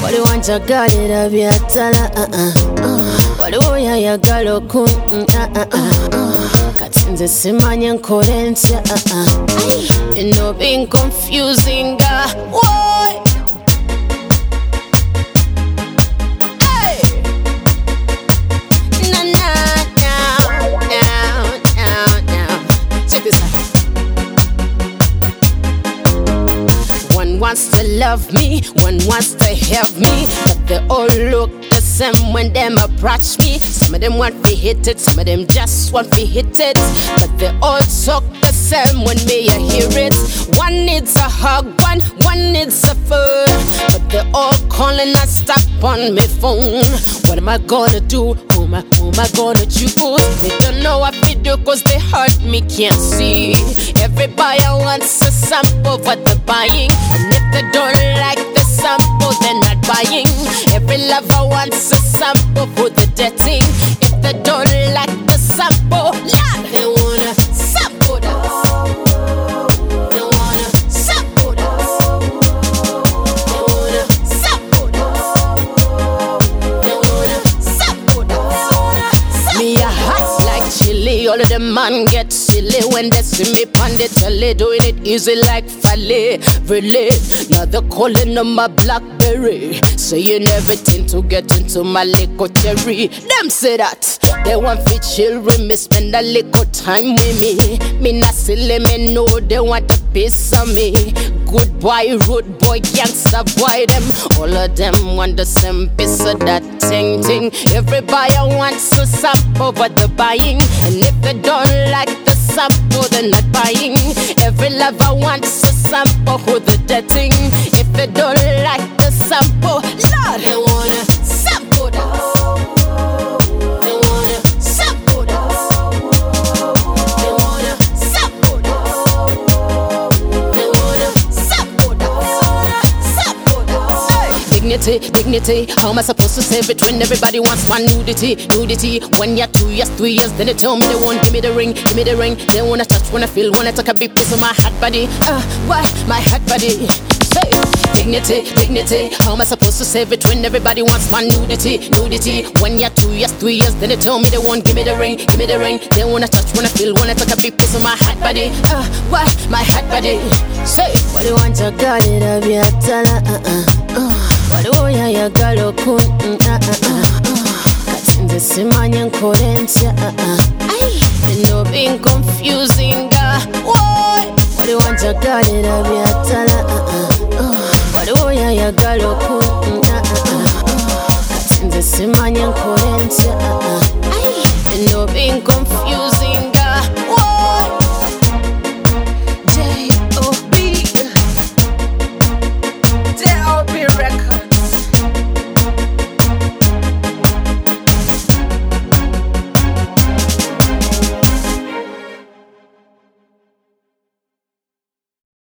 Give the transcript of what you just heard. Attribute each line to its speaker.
Speaker 1: wali wanjagalira byatala wali oyayagala okun kati nze simanye nkole ntya bino being confusing why One wants to love me, one wants to help me, but they all look the same when them approach me. Some of them want to hit it, some of them just want to hit it, but they all talk the same when me hear it. One needs a hug, one needs a phone, but they all calling and stop on my phone. What am I gonna do? Who am I gonna choose? They don't know what to do cause they hurt me, can't see. Everybody wants a sample what they're buying, and if they don't like the sample, they're not buying. Every lover wants a sample for the dating. If they don't like the sample, yeah, they wanna sample us. They wanna sample us. They wanna sample us. They wanna sample us. Me a hot like chili, all of them man get silly when they see me on the telly, doing it easy like Fale. Really, now they're calling on my Blackberry, saying everything to get into my little cherry. Them say that they want to chill with me, spend a little time with me. Me not silly, me know they want a piece of me. Good boy, rude boy, gangster boy, them all of them want the same piece of that thing. Everybody wants to sample what they're buying, and if they don't like the sample, they're not buying. Every lover wants a sample who the dating. If they don't like the sample, Lord, they wanna sample us. They wanna sample us. They wanna sample us. They wanna sample us. Sample us. Hey. Dignity, how am I supposed to save it when everybody wants my nudity? 1 year, 2 years, 3 years, then they tell me they won't give me the ring. They wanna touch, wanna feel, wanna take a big piece of my hot body. Why my hot body? Say dignity, how am I supposed to save it when everybody wants my nudity? 1 year, 2 years, 3 years, then they tell me they won't give me the ring. They wanna touch, wanna feel, wanna take a big piece of my hot body. Why my hot body? Say wali wanjagalira byatala wali oyayagala okun kati nze simanye nkole ntya bino being confusing why wali wanjagalira byatala wali oyayagala okun kati nze simanye nkole ntya bino being confusing